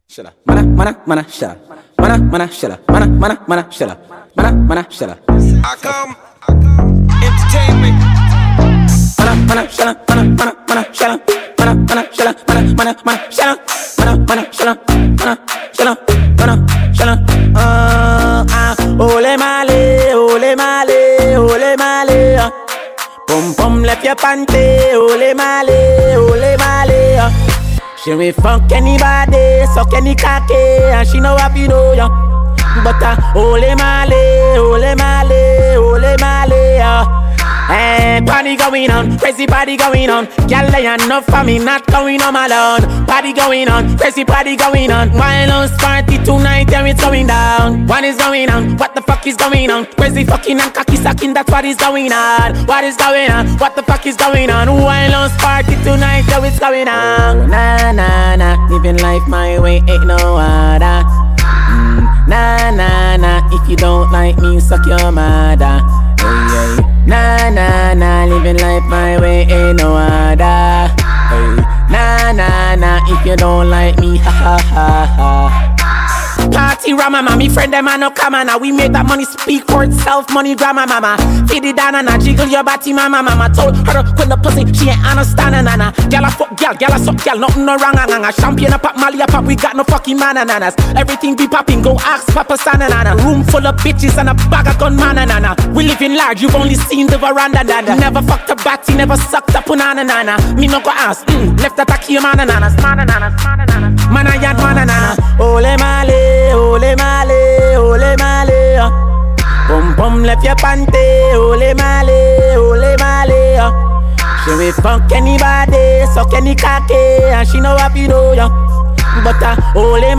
Shilla, mana, shilla, mana, shilla, mana, shilla, mana, shilla. I come entertainment. Mana, shilla, mana, shilla, mana, shilla, mana, shilla, shilla. Ole male, pum pum left your panty. Ole male. She will fuck anybody, suck any cocky, and she know what you know, yeah. But ole male. Hey, party going on, crazy party going on. Girl, they enough for me, not going on alone. Party going on, crazy party going on. Violence party tonight, and it's going down. What is going on? What the fuck is going on? Crazy fucking and cocky sucking, that's what is going on. What is going on? What the fuck is going on? Violence party tonight, and it's going on. Nah, living life my way, ain't no other. Nah, if you don't like me, suck your mother. Hey. Nah, living life my way, ain't no other. Hey. Nah, if you don't like me, ha. Party rama, me friend them no come on. We make that money speak for itself, money drama, mama. Feed it down and jiggle your body, mama. Told her to quit the pussy, she ain't understanding, nana. Girl I fuck, girl I suck, girl, nothing no wrong, Champion a pop, Mali a pop, we got no fucking nanas. Everything be popping, go ask Papa Sana, nana. Room full of bitches and a bag of gun, nana. We live in large, you've only seen the veranda, nana. Never fucked a batty, never sucked a punana, nana. Me no go ask, left attack your nanas. Man I yad, nana. Ole male. Pum pum left your panty. Ole male. She will fuck anybody, suck any cocky, and she know what you know, yeah. But ole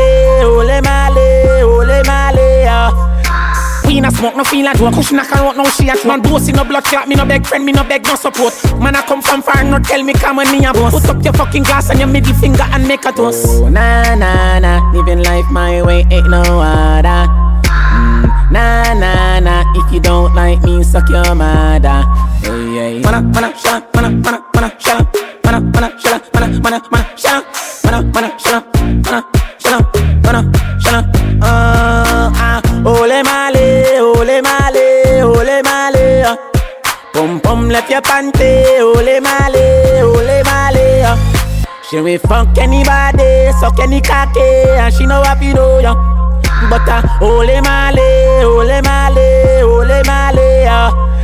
male. We not smoke, no feel like joke. Push knock her out, no she a man bossy, no blood clot. Me no beg friend, me no beg no support. Man I come from far, no tell me come on me a boss. Put up your fucking glass and your middle finger and make a toast. Oh, nah, living life my way, ain't no other. Nah, if you don't like me, suck your mother. Hey. Mana, shalla, mana, shalla, Ole male. Pum pum left your panty. Ole male. She will fuck anybody, suck any cocky, and she know what you know, yeah. But ole male.